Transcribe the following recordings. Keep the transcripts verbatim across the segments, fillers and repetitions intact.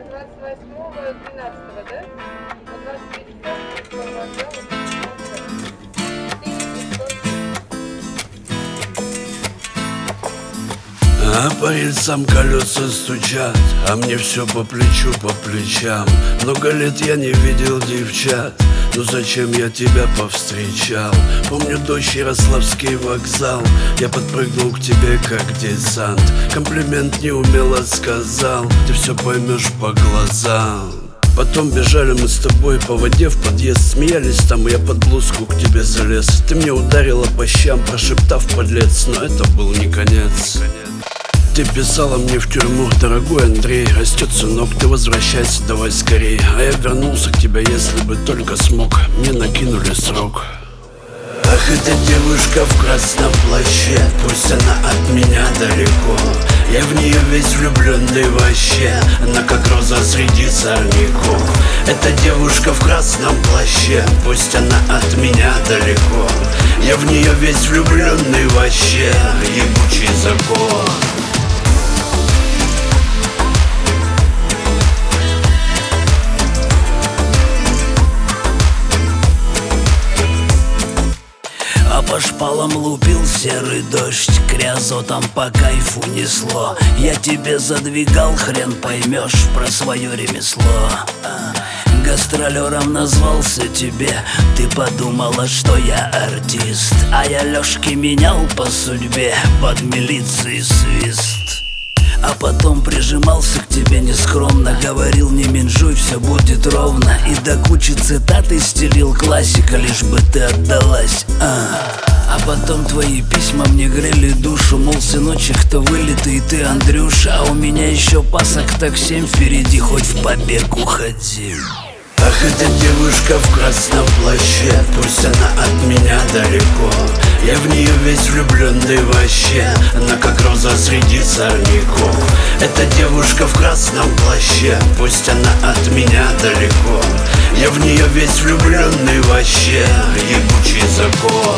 двадцать восьмого двенадцатого, да? На двадцать третьего вокзала. А по рельсам колеса стучат, а мне все по плечу, по плечам. Много лет я не видел девчат, ну зачем я тебя повстречал? Помню дождь, Ярославский вокзал, я подпрыгнул к тебе как десант. Комплимент неумело сказал, ты все поймешь по глазам. Потом бежали мы с тобой по воде в подъезд, смеялись там, и я под блузку к тебе залез. Ты мне ударила по щам, прошептав подлец, но это был не конец. Ты писала мне в тюрьму: дорогой Андрей, растет сынок, ты возвращайся давай скорей. А я вернулся к тебе, если бы только смог, мне накинули срок. Ах, эта девушка в красном плаще, пусть она от меня далеко, я в нее весь влюбленный вообще, она как роза среди сорняков. Эта девушка в красном плаще, пусть она от меня далеко, я в нее весь влюбленный вообще, ебучий закон. По шпалам лупил серый дождь, крязотом по кайфу несло. Я тебе задвигал, хрен поймешь про свое ремесло. Гастролером назвался тебе, ты подумала, что я артист, а я Лёшки менял по судьбе под милицией свист. А потом прижимался к тебе нескромно, говорил: не менжуй, все будет ровно. И до кучи цитаты стелил классика, лишь бы ты отдалась. а. А потом твои письма мне грели душу, мол, сыночек-то вылитый ты, Андрюша, а у меня еще пасок так семь впереди, хоть в побег уходи. Ах, эта девушка в красном плаще, пусть она от меня далеко, я в нее весь влюбленный вообще, она как роза среди сорняков. Эта девушка в красном плаще, пусть она от меня далеко, я в нее весь влюбленный вообще, ебучий закон.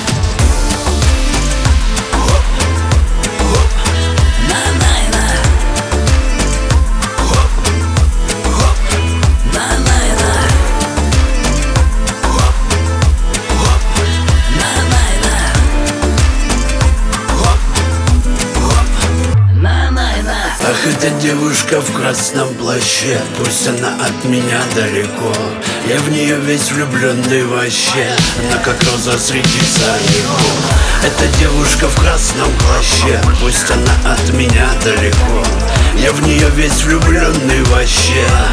Ах, эта девушка в красном плаще, пусть она от меня далеко, я в нее весь влюбленный вообще, она как роза среди сорняков. Эта девушка в красном плаще, пусть она от меня далеко, я в нее весь влюбленный вообще,